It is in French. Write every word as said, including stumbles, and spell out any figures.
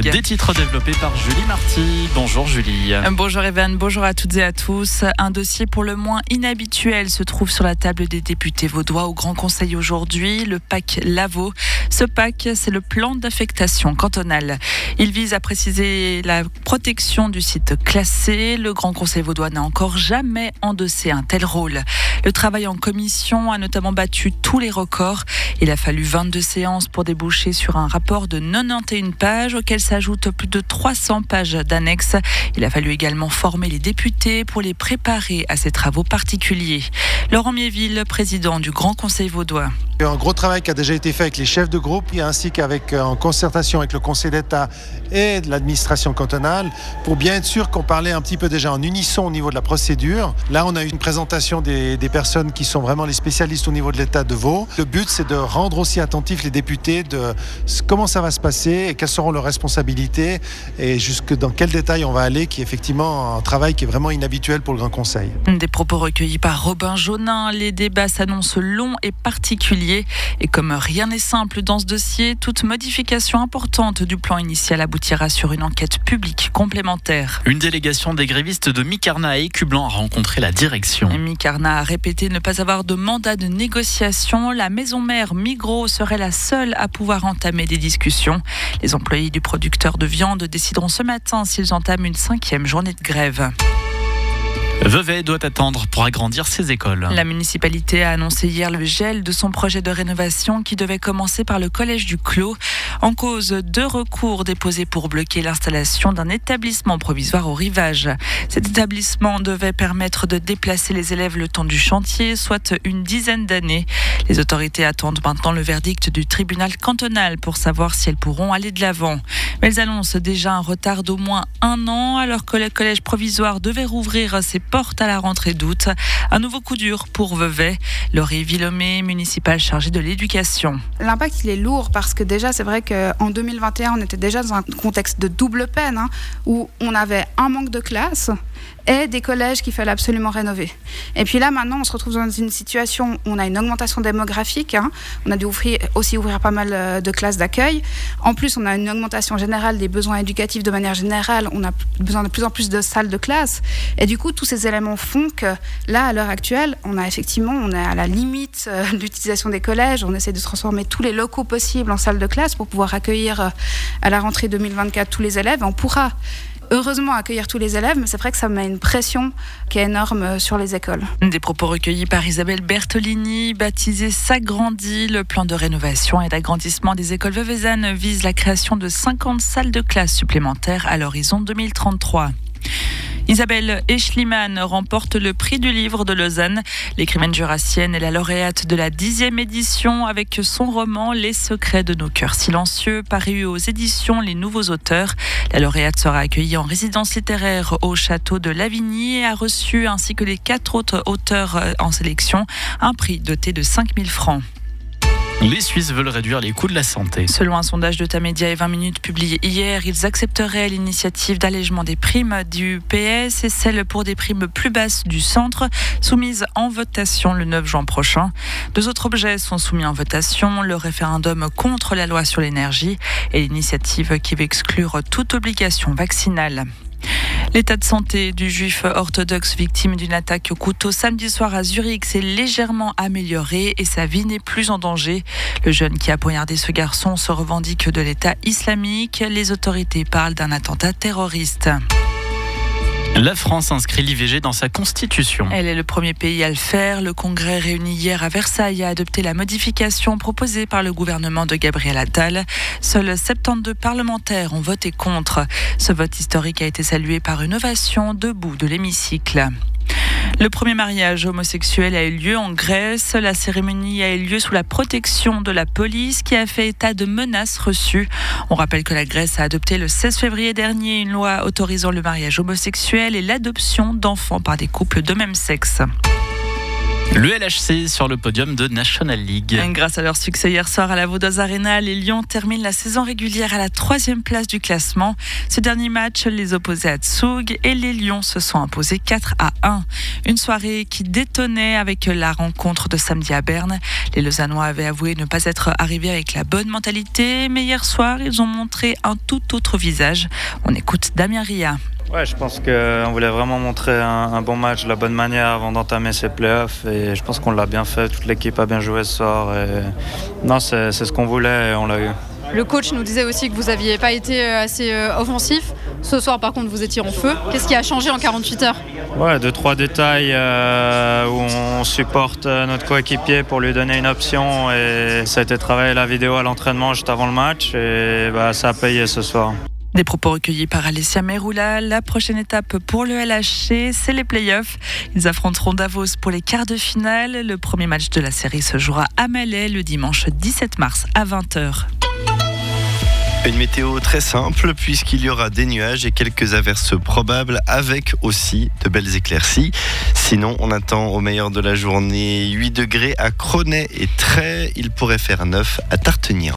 Des titres développés par Julie Marty. Bonjour Julie. Bonjour Evan, bonjour à toutes et à tous. Un dossier pour le moins inhabituel se trouve sur la table des députés vaudois au Grand Conseil aujourd'hui, le PAC Lavaux. Ce PAC, c'est le plan d'affectation cantonale. Il vise à préciser la protection du site classé. Le Grand Conseil vaudois n'a encore jamais endossé un tel rôle. Le travail en commission a notamment battu tous les records. Il a fallu vingt-deux séances pour déboucher sur un rapport de quatre-vingt-onze pages auquel s'ajoutent plus de trois cents pages d'annexes. Il a fallu également former les députés pour les préparer à ces travaux particuliers. Laurent Miéville, président du Grand Conseil vaudois. Un gros travail qui a déjà été fait avec les chefs de groupe ainsi qu'avec en concertation avec le Conseil d'État et de l'administration cantonale pour bien être sûr qu'on parlait un petit peu déjà en unisson au niveau de la procédure. Là, on a eu une présentation des, des personnes qui sont vraiment les spécialistes au niveau de l'État de Vaud. Le but, c'est de rendre aussi attentifs les députés de comment ça va se passer et quelles seront leurs responsabilités et jusque dans quel détail on va aller, qui est effectivement un travail qui est vraiment inhabituel pour le Grand Conseil. Des propos recueillis par Robin Jaunin. Les débats s'annoncent longs et particuliers. Et comme rien n'est simple dans ce dossier, toute modification importante du plan initial aboutira sur une enquête publique complémentaire. Une délégation des grévistes de Micarna à Écublanc a rencontré la direction. Et Micarna a répété ne pas avoir de mandat de négociation. La maison mère Migros serait la seule à pouvoir entamer des discussions. Les employés du producteur de viande décideront ce matin s'ils entament une cinquième journée de grève. Vevey doit attendre pour agrandir ses écoles. La municipalité a annoncé hier le gel de son projet de rénovation qui devait commencer par le collège du Clos. En cause, deux recours déposés pour bloquer l'installation d'un établissement provisoire au rivage. Cet établissement devait permettre de déplacer les élèves le temps du chantier, soit une dizaine d'années. Les autorités attendent maintenant le verdict du tribunal cantonal pour savoir si elles pourront aller de l'avant. Mais elles annoncent déjà un retard d'au moins un an alors que le collège provisoire devait rouvrir ses porte à la rentrée d'août. Un nouveau coup dur pour Vevey. Laurie Villomé, municipale chargée de l'éducation. L'impact, il est lourd parce que déjà, c'est vrai qu'en deux mille vingt et un, on était déjà dans un contexte de double peine hein, où on avait un manque de classes et des collèges qu'il fallait absolument rénover. Et puis là, maintenant, on se retrouve dans une situation où on a une augmentation démographique. Hein. On a dû ouvrir, aussi ouvrir pas mal de classes d'accueil. En plus, on a une augmentation générale des besoins éducatifs de manière générale. On a besoin de plus en plus de salles de classe. Et du coup, tous ces éléments font que là, à l'heure actuelle, on a effectivement, on est à la limite euh, de l'utilisation des collèges. On essaie de transformer tous les locaux possibles en salles de classe pour pouvoir accueillir euh, à la rentrée deux mille vingt-quatre tous les élèves. On pourra heureusement accueillir tous les élèves, mais c'est vrai que ça met une pression qui est énorme sur les écoles. Des propos recueillis par Isabelle Bertolini, baptisé S'agrandit. Le plan de rénovation et d'agrandissement des écoles veveysannes vise la création de cinquante salles de classe supplémentaires à l'horizon deux mille trente-trois. Isabelle Eschliman remporte le prix du livre de Lausanne. L'écrivaine jurassienne est la lauréate de la dixième édition avec son roman Les secrets de nos cœurs silencieux, paru aux éditions Les Nouveaux Auteurs. La lauréate sera accueillie en résidence littéraire au château de Lavigny et a reçu, ainsi que les quatre autres auteurs en sélection, un prix doté de cinq mille francs. Les Suisses veulent réduire les coûts de la santé. Selon un sondage de Tamedia et vingt minutes publié hier, ils accepteraient l'initiative d'allègement des primes du P S et celle pour des primes plus basses du centre, soumise en votation le neuf juin prochain. Deux autres objets sont soumis en votation, le référendum contre la loi sur l'énergie et l'initiative qui veut exclure toute obligation vaccinale. L'état de santé du juif orthodoxe victime d'une attaque au couteau samedi soir à Zurich s'est légèrement amélioré et sa vie n'est plus en danger. Le jeune qui a poignardé ce garçon se revendique de l'État islamique. Les autorités parlent d'un attentat terroriste. La France inscrit l'I V G dans sa constitution. Elle est le premier pays à le faire. Le Congrès réuni hier à Versailles a adopté la modification proposée par le gouvernement de Gabriel Attal. Seuls soixante-douze parlementaires ont voté contre. Ce vote historique a été salué par une ovation debout de l'hémicycle. Le premier mariage homosexuel a eu lieu en Grèce. La cérémonie a eu lieu sous la protection de la police qui a fait état de menaces reçues. On rappelle que la Grèce a adopté le seize février dernier une loi autorisant le mariage homosexuel et l'adoption d'enfants par des couples de même sexe. Le L H C sur le podium de National League. Grâce à leur succès hier soir à la Vaudoise Arena, les Lions terminent la saison régulière à la troisième place du classement. Ce dernier match les opposait à Zug et les Lions se sont imposés quatre à un. Une soirée qui détonnait avec la rencontre de samedi à Berne. Les Lausannois avaient avoué ne pas être arrivés avec la bonne mentalité, mais hier soir, ils ont montré un tout autre visage. On écoute Damien Ria. Ouais, je pense qu'on voulait vraiment montrer un, un bon match de la bonne manière avant d'entamer ces playoffs et je pense qu'on l'a bien fait, toute l'équipe a bien joué ce soir et non, c'est, c'est ce qu'on voulait et on l'a eu. Le coach nous disait aussi que vous n'aviez pas été assez offensif. Ce soir, par contre, vous étiez en feu. Qu'est-ce qui a changé en quarante-huit heures ? Ouais, deux, trois détails euh, où on supporte notre coéquipier pour lui donner une option et ça a été travaillé la vidéo à l'entraînement juste avant le match et bah, ça a payé ce soir. Des propos recueillis par Alessia Meroula. La prochaine étape pour le L H C, c'est les playoffs. Ils affronteront Davos pour les quarts de finale. Le premier match de la série se jouera à Malais le dimanche dix-sept mars à vingt heures. Une météo très simple puisqu'il y aura des nuages et quelques averses probables avec aussi de belles éclaircies. Sinon, on attend au meilleur de la journée huit degrés à Cronay et Tray. Il pourrait faire neuf à Tartenière.